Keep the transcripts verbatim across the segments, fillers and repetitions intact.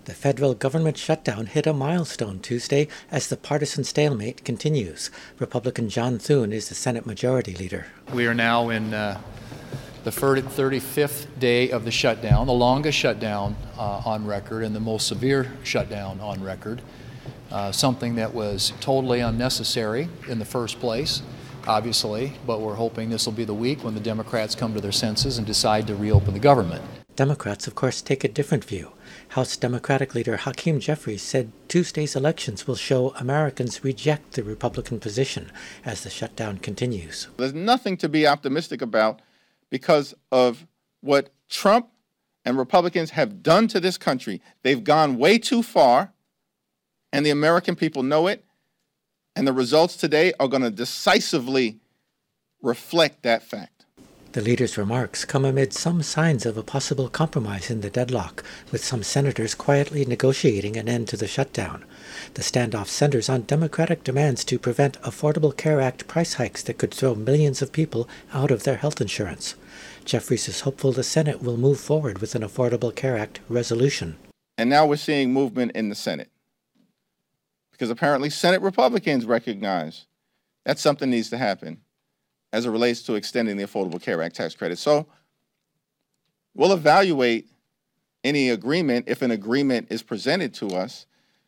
The federal government shutdown hit a milestone Tuesday as the partisan stalemate continues. Republican John Thune is the Senate Majority Leader. We are now in uh, the thirty-fifth day of the shutdown, the longest shutdown uh, on record and the most severe shutdown on record. Uh, something that was totally unnecessary in the first place, obviously, but we're hoping this will be the week when the Democrats come to their senses and decide to reopen the government. Democrats, of course, take a different view. House Democratic leader Hakeem Jeffries said Tuesday's elections will show Americans reject the Republican position as the shutdown continues. There's nothing to be optimistic about because of what Trump and Republicans have done to this country. They've gone way too far, and the American people know it, and the results today are going to decisively reflect that fact. The leader's remarks come amid some signs of a possible compromise in the deadlock, with some senators quietly negotiating an end to the shutdown. The standoff centers on Democratic demands to prevent Affordable Care Act price hikes that could throw millions of people out of their health insurance. Jeffries is hopeful the Senate will move forward with an Affordable Care Act resolution. And now we're seeing movement in the Senate, because apparently Senate Republicans recognize that something needs to happen as it relates to extending the Affordable Care Act tax credit. So we'll evaluate any agreement, if an agreement is presented to us,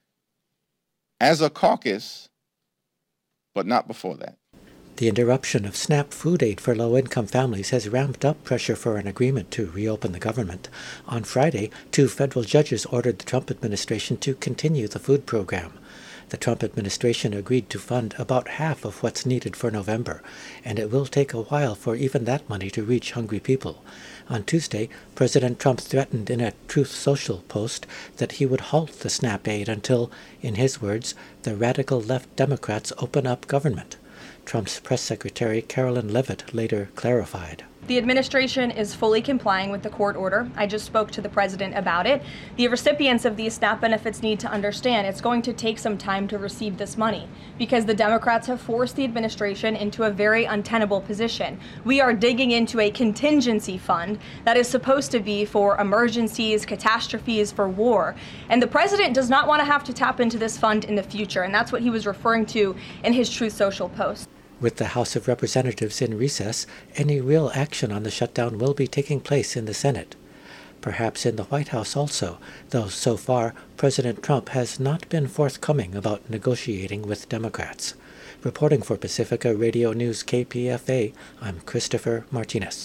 as a caucus, but not before that. The interruption of SNAP food aid for low-income families has ramped up pressure for an agreement to reopen the government. On Friday, two federal judges ordered the Trump administration to continue the food program. The Trump administration agreed to fund about half of what's needed for November, and it will take a while for even that money to reach hungry people. On Tuesday, President Trump threatened in a Truth Social post that he would halt the SNAP aid until, in his words, the radical left Democrats open up government. Trump's press secretary Carolyn Levitt later clarified. The administration is fully complying with the court order. I just spoke to the president about it. The recipients of these SNAP benefits need to understand it's going to take some time to receive this money because the Democrats have forced the administration into a very untenable position. We are digging into a contingency fund that is supposed to be for emergencies, catastrophes, for war. And the president does not want to have to tap into this fund in the future, and that's what he was referring to in his Truth Social post. With the House of Representatives in recess, any real action on the shutdown will be taking place in the Senate. Perhaps in the White House also, though so far President Trump has not been forthcoming about negotiating with Democrats. Reporting for Pacifica Radio News K P F A, I'm Christopher Martinez.